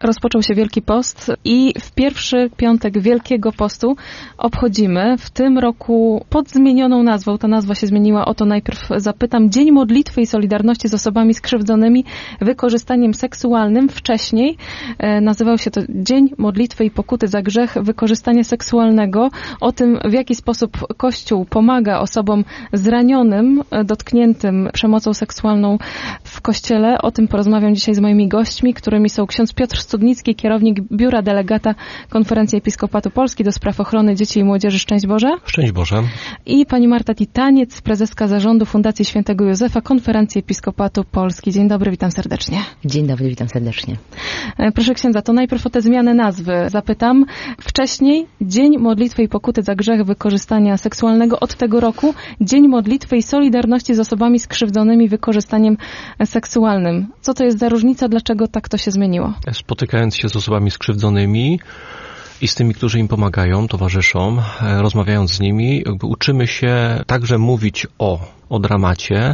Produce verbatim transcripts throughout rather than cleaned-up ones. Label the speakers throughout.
Speaker 1: Rozpoczął się Wielki Post i w pierwszy piątek Wielkiego Postu obchodzimy w tym roku pod zmienioną nazwą. Ta nazwa się zmieniła, o to najpierw zapytam. Dzień Modlitwy i Solidarności z osobami skrzywdzonymi wykorzystaniem seksualnym. Wcześniej e, nazywał się to Dzień Modlitwy i Pokuty za grzech wykorzystania seksualnego. O tym, w jaki sposób Kościół pomaga osobom zranionym, dotkniętym przemocą seksualną w Kościele. O tym porozmawiam dzisiaj z moimi gośćmi, którymi są ksiądz Piotr Studnicki, kierownik Biura Delegata Konferencji Episkopatu Polski do spraw ochrony dzieci i młodzieży. Szczęść Boże.
Speaker 2: Szczęść Boże.
Speaker 1: I pani Marta Titaniec, prezeska zarządu Fundacji Świętego Józefa Konferencji Episkopatu Polski. Dzień dobry, witam serdecznie.
Speaker 3: Dzień dobry, witam serdecznie.
Speaker 1: Proszę księdza, to najpierw o tę zmianę nazwy zapytam. Wcześniej Dzień Modlitwy i Pokuty za grzech wykorzystania seksualnego, od tego roku Dzień Modlitwy i Solidarności z osobami skrzywdzonymi wykorzystaniem seksualnym. Co to jest za różnica? Dlaczego tak to się zmieniło?
Speaker 2: Spotykając się z osobami skrzywdzonymi i z tymi, którzy im pomagają, towarzyszą, rozmawiając z nimi, jakby uczymy się także mówić o, o dramacie.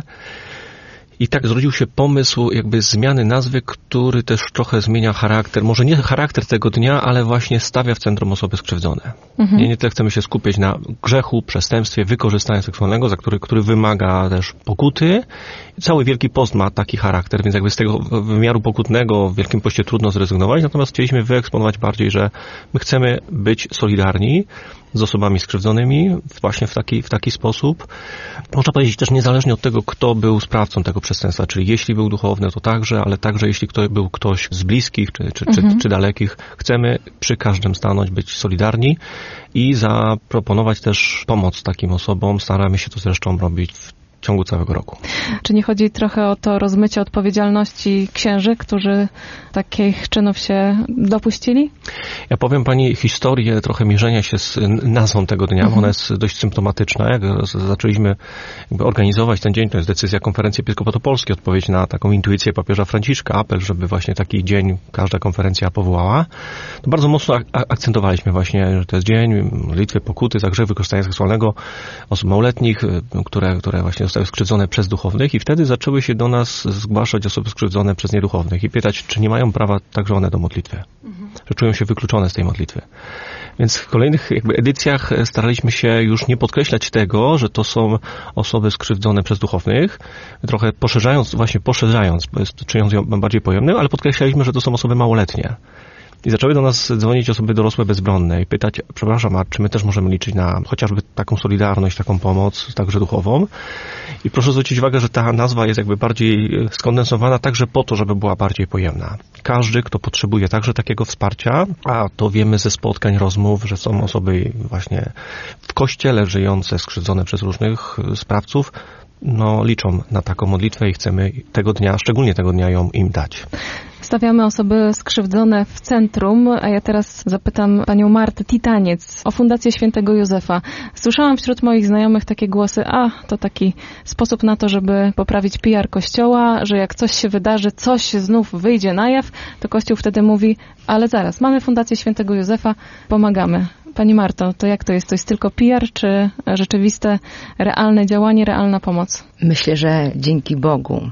Speaker 2: I tak zrodził się pomysł jakby zmiany nazwy, który też trochę zmienia charakter, może nie charakter tego dnia, ale właśnie stawia w centrum osoby skrzywdzone. Mhm. Nie, nie tyle chcemy się skupić na grzechu, przestępstwie, wykorzystania seksualnego, za który, który wymaga też pokuty. Cały Wielki Post ma taki charakter, więc jakby z tego wymiaru pokutnego w Wielkim Poście trudno zrezygnować, natomiast chcieliśmy wyeksponować bardziej, że my chcemy być solidarni z osobami skrzywdzonymi właśnie w taki, w taki sposób. Można powiedzieć też niezależnie od tego, kto był sprawcą tego przestępstwa, czyli jeśli był duchowny, to także, ale także jeśli kto był ktoś z bliskich czy, czy, mhm. czy, czy dalekich, chcemy przy każdym stanąć, być solidarni i zaproponować też pomoc takim osobom. Staramy się to zresztą robić w w ciągu całego roku.
Speaker 1: Czy nie chodzi trochę o to rozmycie odpowiedzialności księży, którzy takich czynów się dopuścili?
Speaker 2: Ja powiem pani historię trochę mierzenia się z nazwą tego dnia, bo
Speaker 1: mhm.
Speaker 2: ona jest dość symptomatyczna. Jak zaczęliśmy jakby organizować ten dzień, to jest decyzja Konferencji Episkopatu Polski, odpowiedź na taką intuicję papieża Franciszka, apel, żeby właśnie taki dzień każda konferencja powołała. To bardzo mocno ak- akcentowaliśmy właśnie, że to jest dzień modlitwy, pokuty za grzech wykorzystania seksualnego osób małoletnich, które, które właśnie zostały skrzywdzone przez duchownych i wtedy zaczęły się do nas zgłaszać osoby skrzywdzone przez nieduchownych i pytać, czy nie mają prawa także one do modlitwy, mhm. że czują się wykluczone z tej modlitwy. Więc w kolejnych jakby edycjach staraliśmy się już nie podkreślać tego, że to są osoby skrzywdzone przez duchownych, trochę poszerzając, właśnie poszerzając, czyniąc ją bardziej pojemnym, ale podkreślaliśmy, że to są osoby małoletnie. I zaczęły do nas dzwonić osoby dorosłe bezbronne i pytać, przepraszam, a czy my też możemy liczyć na chociażby taką solidarność, taką pomoc, także duchową? I proszę zwrócić uwagę, że ta nazwa jest jakby bardziej skondensowana także po to, żeby była bardziej pojemna. Każdy, kto potrzebuje także takiego wsparcia, a to wiemy ze spotkań, rozmów, że są osoby właśnie w kościele żyjące, skrzywdzone przez różnych sprawców, no liczą na taką modlitwę i chcemy tego dnia, szczególnie tego dnia ją im dać.
Speaker 1: Stawiamy osoby skrzywdzone w centrum, a ja teraz zapytam panią Martę Titaniec o Fundację Świętego Józefa. Słyszałam wśród moich znajomych takie głosy, a to taki sposób na to, żeby poprawić P R Kościoła, że jak coś się wydarzy, coś znów wyjdzie na jaw, to Kościół wtedy mówi, ale zaraz, mamy Fundację Świętego Józefa, pomagamy. Pani Marto, to jak to jest? To jest tylko P R, czy rzeczywiste, realne działanie, realna pomoc?
Speaker 3: Myślę, że dzięki Bogu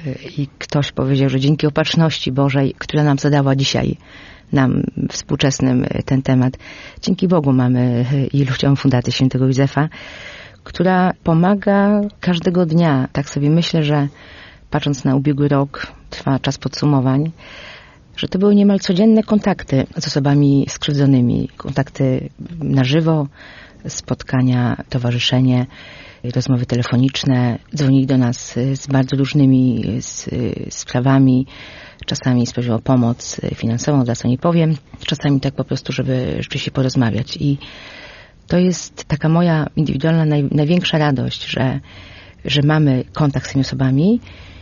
Speaker 3: i ktoś powiedział, że dzięki opatrzności Bożej, która nam zadała dzisiaj, nam współczesnym ten temat, dzięki Bogu mamy iluścią Fundację Świętego Józefa, która pomaga każdego dnia. Tak sobie myślę, że patrząc na ubiegły rok, trwa czas podsumowań, że to były niemal codzienne kontakty z osobami skrzywdzonymi, kontakty na żywo, spotkania, towarzyszenie, rozmowy telefoniczne. Dzwonili do nas z bardzo różnymi z, sprawami, czasami z prośbą o pomoc finansową, za co nie powiem, czasami tak po prostu, żeby rzeczywiście porozmawiać. I to jest taka moja indywidualna naj, największa radość, że, że mamy kontakt z tymi osobami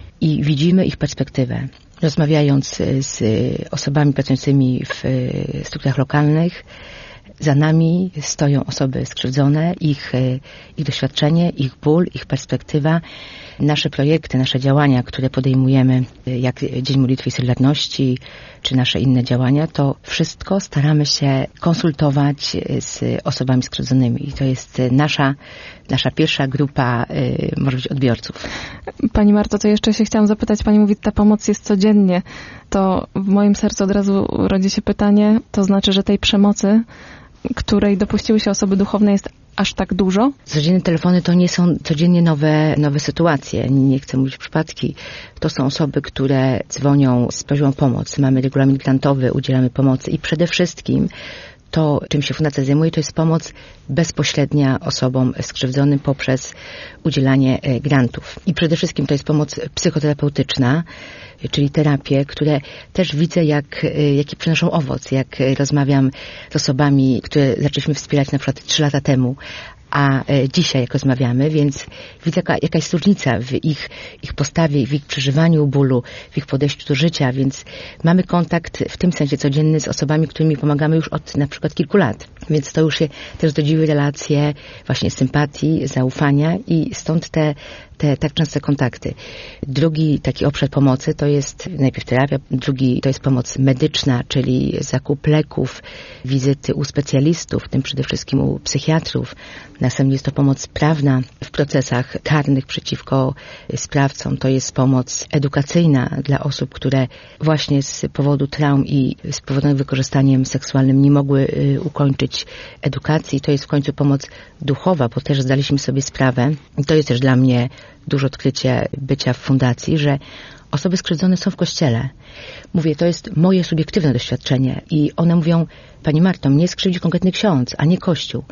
Speaker 3: i widzimy ich perspektywę. Rozmawiając z osobami pracującymi w strukturach lokalnych, za nami stoją osoby skrzywdzone, ich, ich doświadczenie, ich ból, ich perspektywa. Nasze projekty, nasze działania, które podejmujemy, jak Dzień Modlitwy i Solidarności, czy nasze inne działania, to wszystko staramy się konsultować z osobami skrzywdzonymi. I to jest nasza, nasza pierwsza grupa, może być, odbiorców.
Speaker 1: Pani Marto, to jeszcze się chciałam zapytać, Pani mówi, ta pomoc jest codziennie. To w moim sercu od razu rodzi się pytanie, to znaczy, że tej przemocy, której dopuściły się osoby duchowne, jest aż tak dużo?
Speaker 3: Codzienne telefony to nie są codziennie nowe, nowe sytuacje. Nie chcę mówić przypadki. To są osoby, które dzwonią z prośbą o pomoc. Mamy regulamin grantowy, udzielamy pomocy i przede wszystkim to, czym się fundacja zajmuje, to jest pomoc bezpośrednia osobom skrzywdzonym poprzez udzielanie grantów. I przede wszystkim to jest pomoc psychoterapeutyczna, czyli terapie, które też widzę, jak, jaki przynoszą owoc. Jak rozmawiam z osobami, które zaczęliśmy wspierać na przykład trzy lata temu, a dzisiaj jak rozmawiamy, więc widzę jaka, jaka jest różnica w ich, ich postawie, w ich przeżywaniu bólu, w ich podejściu do życia, więc mamy kontakt w tym sensie codzienny z osobami, którymi pomagamy już od na przykład kilku lat. Więc to już się też zrodziły relacje właśnie sympatii, zaufania i stąd te, te tak częste kontakty. Drugi taki obszar pomocy to jest najpierw terapia, drugi to jest pomoc medyczna, czyli zakup leków, wizyty u specjalistów, w tym przede wszystkim u psychiatrów. Następnie jest to pomoc prawna w procesach karnych przeciwko sprawcom. To jest pomoc edukacyjna dla osób, które właśnie z powodu traum i spowodowanych wykorzystaniem seksualnym nie mogły ukończyć edukacji. To jest w końcu pomoc duchowa, bo też zdaliśmy sobie sprawę, i to jest też dla mnie duże odkrycie bycia w fundacji, że osoby skrzywdzone są w kościele. Mówię, to jest moje subiektywne doświadczenie i one mówią, Pani Marto, mnie skrzywdzi konkretny ksiądz, a nie Kościół.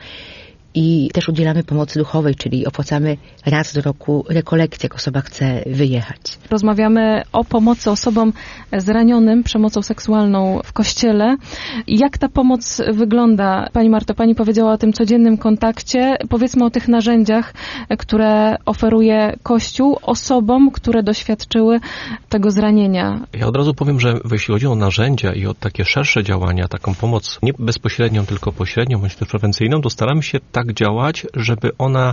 Speaker 3: I też udzielamy pomocy duchowej, czyli opłacamy raz do roku rekolekcję, jak osoba chce wyjechać.
Speaker 1: Rozmawiamy o pomocy osobom zranionym przemocą seksualną w Kościele. Jak ta pomoc wygląda? Pani Marto, Pani powiedziała o tym codziennym kontakcie. Powiedzmy o tych narzędziach, które oferuje Kościół osobom, które doświadczyły tego zranienia.
Speaker 2: Ja od razu powiem, że jeśli chodzi o narzędzia i o takie szersze działania, taką pomoc nie bezpośrednią, tylko pośrednią, bądź też prewencyjną, to staramy się tak działać, żeby ona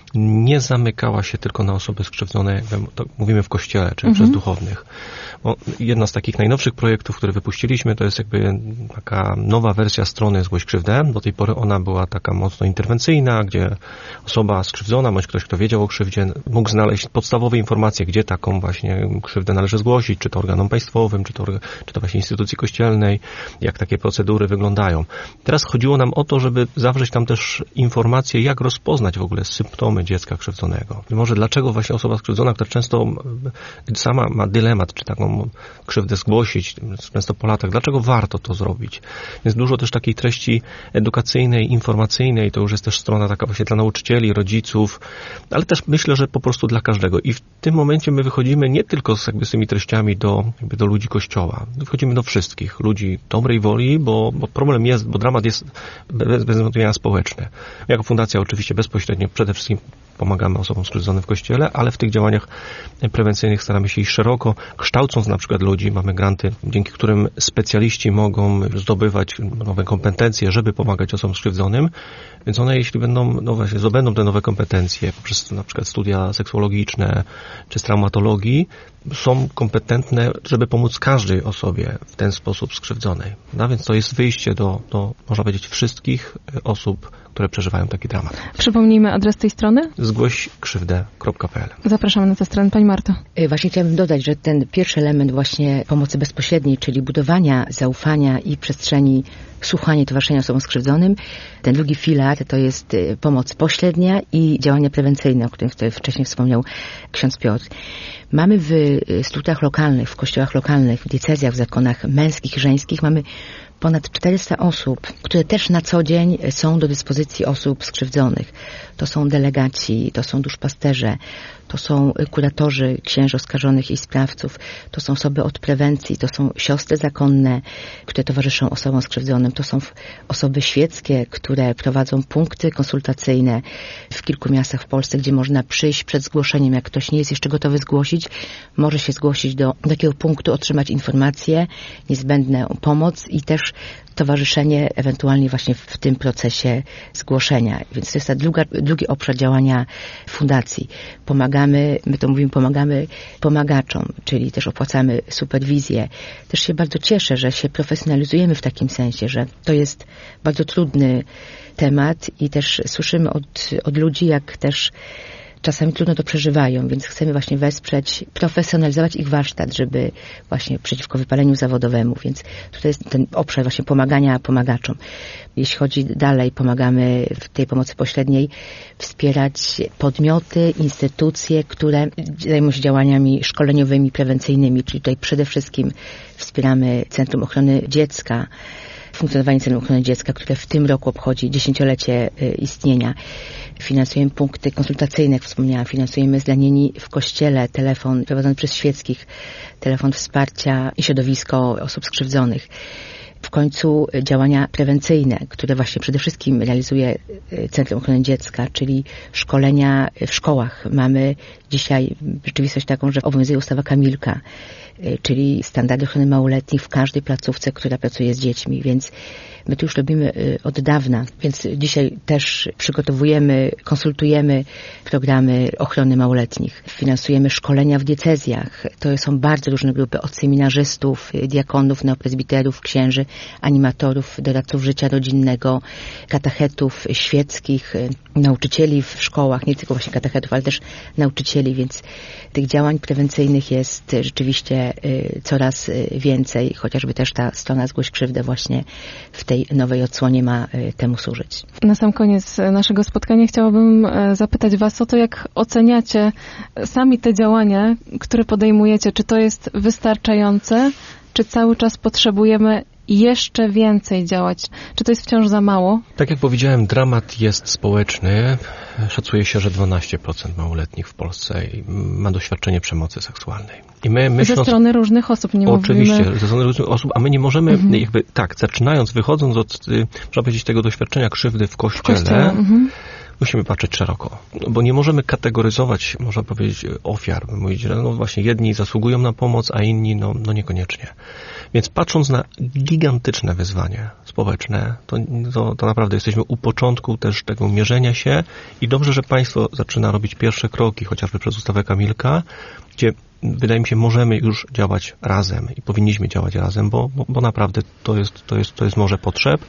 Speaker 2: nie zamykała się tylko na osoby skrzywdzone, jak to mówimy w Kościele, czyli mhm. przez duchownych. Bo jedna z takich najnowszych projektów, które wypuściliśmy, to jest jakby taka nowa wersja strony Zgłoś krzywdę. Do tej pory ona była taka mocno interwencyjna, gdzie osoba skrzywdzona, bądź ktoś, kto wiedział o krzywdzie, mógł znaleźć podstawowe informacje, gdzie taką właśnie krzywdę należy zgłosić, czy to organom państwowym, czy to, czy to właśnie instytucji kościelnej, jak takie procedury wyglądają. Teraz chodziło nam o to, żeby zawrzeć tam też informacje, jak rozpoznać w ogóle symptomy dziecka krzywdzonego. Może dlaczego właśnie osoba skrzywdzona, która często sama ma dylemat, czy taką krzywdę zgłosić, często po latach, dlaczego warto to zrobić. Jest dużo też takiej treści edukacyjnej, informacyjnej, to już jest też strona taka właśnie dla nauczycieli, rodziców, ale też myślę, że po prostu dla każdego. I w tym momencie my wychodzimy nie tylko z, jakby z tymi treściami do, jakby do ludzi Kościoła. Wychodzimy do wszystkich, ludzi dobrej woli, bo, bo problem jest, bo dramat jest bez, bez wątpienia społeczny. Jako fundacja oczywiście bezpośrednio przede wszystkim pomagamy osobom skrzywdzonym w Kościele, ale w tych działaniach prewencyjnych staramy się iść szeroko, kształcąc na przykład ludzi. Mamy granty, dzięki którym specjaliści mogą zdobywać nowe kompetencje, żeby pomagać osobom skrzywdzonym. Więc one, jeśli będą, no właśnie, zdobędą te nowe kompetencje poprzez na przykład studia seksuologiczne czy z traumatologii, są kompetentne, żeby pomóc każdej osobie w ten sposób skrzywdzonej. No więc to jest wyjście do, do, można powiedzieć, wszystkich osób, które przeżywają taki dramat.
Speaker 1: Przypomnijmy adres tej strony?
Speaker 2: zgłoś krzywdę kropka p l.
Speaker 1: Zapraszamy na tę stronę. Pani Marto.
Speaker 3: Właśnie chciałabym dodać, że ten pierwszy element właśnie pomocy bezpośredniej, czyli budowania zaufania i przestrzeni słuchania i towarzyszenia osobom skrzywdzonym. Ten drugi filar to jest pomoc pośrednia i działania prewencyjne, o których tutaj wcześniej wspomniał ksiądz Piotr. Mamy w strukturach lokalnych, w kościołach lokalnych, w diecezjach, w zakonach męskich i żeńskich mamy ponad czterysta osób, które też na co dzień są do dyspozycji osób skrzywdzonych. To są delegaci, to są duszpasterze, to są kuratorzy księży oskarżonych i sprawców, to są osoby od prewencji, to są siostry zakonne, które towarzyszą osobom skrzywdzonym, to są osoby świeckie, które prowadzą punkty konsultacyjne w kilku miastach w Polsce, gdzie można przyjść przed zgłoszeniem, jak ktoś nie jest jeszcze gotowy zgłosić, może się zgłosić do takiego punktu, otrzymać informacje, niezbędną pomoc i też towarzyszenie ewentualnie właśnie w tym procesie zgłoszenia. Więc to jest ta druga, drugi obszar działania fundacji. Pomagamy, my to mówimy, pomagamy pomagaczom, czyli też opłacamy superwizję. Też się bardzo cieszę, że się profesjonalizujemy w takim sensie, że to jest bardzo trudny temat i też słyszymy od, od ludzi, jak też czasami trudno to przeżywają, więc chcemy właśnie wesprzeć, profesjonalizować ich warsztat, żeby właśnie przeciwko wypaleniu zawodowemu, więc tutaj jest ten obszar właśnie pomagania pomagaczom. Jeśli chodzi dalej, pomagamy w tej pomocy pośredniej wspierać podmioty, instytucje, które zajmują się działaniami szkoleniowymi, prewencyjnymi, czyli tutaj przede wszystkim wspieramy Centrum Ochrony Dziecka, funkcjonowanie Centrum Ochrony Dziecka, które w tym roku obchodzi dziesięciolecie istnienia. Finansujemy punkty konsultacyjne, jak wspomniałam, finansujemy zranieni w kościele, telefon prowadzony przez świeckich, telefon wsparcia i środowisko osób skrzywdzonych. W końcu działania prewencyjne, które właśnie przede wszystkim realizuje Centrum Ochrony Dziecka, czyli szkolenia w szkołach. Mamy dzisiaj rzeczywistość taką, że obowiązuje ustawa Kamilka, czyli standardy ochrony małoletnich w każdej placówce, która pracuje z dziećmi, więc my to już robimy od dawna, więc dzisiaj też przygotowujemy, konsultujemy programy ochrony małoletnich. Finansujemy szkolenia w diecezjach. To są bardzo różne grupy, od seminarzystów, diakonów, neoprezbiterów, księży, animatorów, doradców życia rodzinnego, katechetów świeckich, nauczycieli w szkołach, nie tylko właśnie katechetów, ale też nauczycieli, więc tych działań prewencyjnych jest rzeczywiście coraz więcej, chociażby też ta strona Zgłoś Krzywdę właśnie w tej nowej odsłonie ma temu służyć.
Speaker 1: Na sam koniec naszego spotkania chciałabym zapytać Was o to, jak oceniacie sami te działania, które podejmujecie. Czy to jest wystarczające, czy cały czas potrzebujemy jeszcze więcej działać? Czy to jest wciąż za mało?
Speaker 2: Tak jak powiedziałem, dramat jest społeczny. Szacuje się, że dwanaście procent małoletnich w Polsce ma doświadczenie przemocy seksualnej. I my myśląc,
Speaker 1: ze strony różnych osób, nie
Speaker 2: oczywiście,
Speaker 1: mówimy...
Speaker 2: ze strony różnych osób, a my nie możemy,
Speaker 1: mhm.
Speaker 2: jakby tak, zaczynając, wychodząc od, można powiedzieć, tego doświadczenia krzywdy w kościele, w kościele. Mhm. Musimy patrzeć szeroko, bo nie możemy kategoryzować, można powiedzieć, ofiar. Mówić, że no właśnie jedni zasługują na pomoc, a inni no, no niekoniecznie. Więc patrząc na gigantyczne wyzwanie społeczne, to, to, to naprawdę jesteśmy u początku też tego mierzenia się i dobrze, że państwo zaczyna robić pierwsze kroki, chociażby przez ustawę Kamilka, gdzie wydaje mi się, możemy już działać razem i powinniśmy działać razem, bo, bo, bo naprawdę to jest, to jest, to jest morze potrzeb.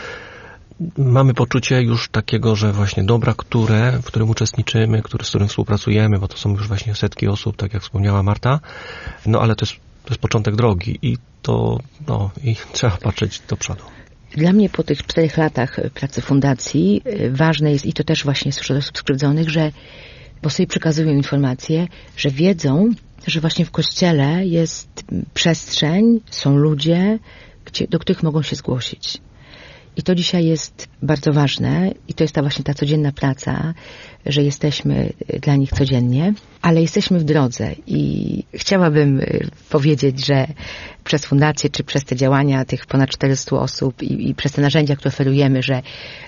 Speaker 2: Mamy poczucie już takiego, że właśnie dobra, które, w którym uczestniczymy, który, z którym współpracujemy, bo to są już właśnie setki osób, tak jak wspomniała Marta, no ale to jest, to jest początek drogi i to, no, i trzeba patrzeć do przodu.
Speaker 3: Dla mnie po tych czterech latach pracy fundacji ważne jest, i to też właśnie wśród osób skrzywdzonych, że, bo sobie przekazują informacje, że wiedzą, że właśnie w Kościele jest przestrzeń, są ludzie, gdzie, do których mogą się zgłosić. I to dzisiaj jest bardzo ważne i to jest ta właśnie ta codzienna praca, że jesteśmy dla nich codziennie, ale jesteśmy w drodze i chciałabym powiedzieć, że przez fundację, czy przez te działania tych ponad czterystu osób i, i przez te narzędzia, które oferujemy, że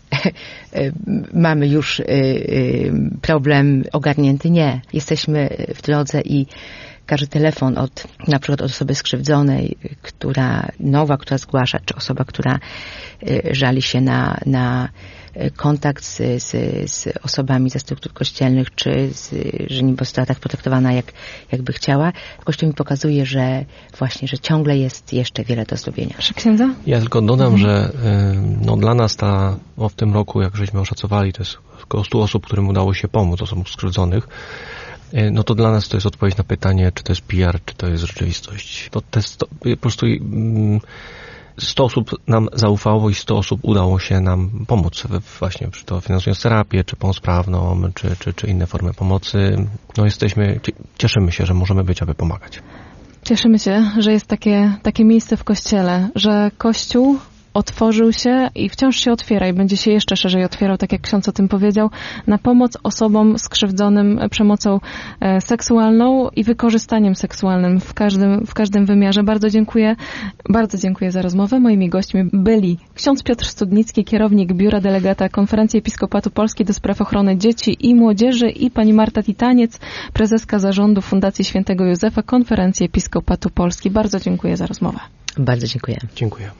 Speaker 3: mamy już problem ogarnięty. Nie. Jesteśmy w drodze i każdy telefon od, na przykład od osoby skrzywdzonej, która nowa, która zgłasza, czy osoba, która żali się na, na kontakt z, z, z osobami ze struktur kościelnych, czy z, że nie została tak potraktowana, jak, jakby chciała. Kościół mi pokazuje, że właśnie, że ciągle jest jeszcze wiele do zrobienia.
Speaker 1: Proszę księdza?
Speaker 2: Ja tylko dodam, mhm. że no, dla nas ta, o, w tym roku, jak żeśmy oszacowali, to jest około stu osób, którym udało się pomóc, osobom skrzywdzonych. No to dla nas to jest odpowiedź na pytanie, czy to jest P R, czy to jest rzeczywistość. To, to jest, to, po prostu sto osób nam zaufało i sto osób udało się nam pomóc, właśnie czy to finansując terapię, czy pomoc prawną, czy, czy, czy inne formy pomocy. No jesteśmy, cieszymy się, że możemy być, aby pomagać.
Speaker 1: Cieszymy się, że jest takie, takie miejsce w Kościele, że Kościół otworzył się i wciąż się otwiera i będzie się jeszcze szerzej otwierał, tak jak ksiądz o tym powiedział, na pomoc osobom skrzywdzonym przemocą seksualną i wykorzystaniem seksualnym w każdym, w każdym wymiarze. Bardzo dziękuję, bardzo dziękuję za rozmowę. Moimi gośćmi byli ksiądz Piotr Studnicki, kierownik Biura Delegata Konferencji Episkopatu Polski do spraw ochrony dzieci i młodzieży i pani Marta Titaniec, prezeska zarządu Fundacji Świętego Józefa Konferencji Episkopatu Polski. Bardzo dziękuję za rozmowę.
Speaker 3: Bardzo dziękuję.
Speaker 2: Dziękuję.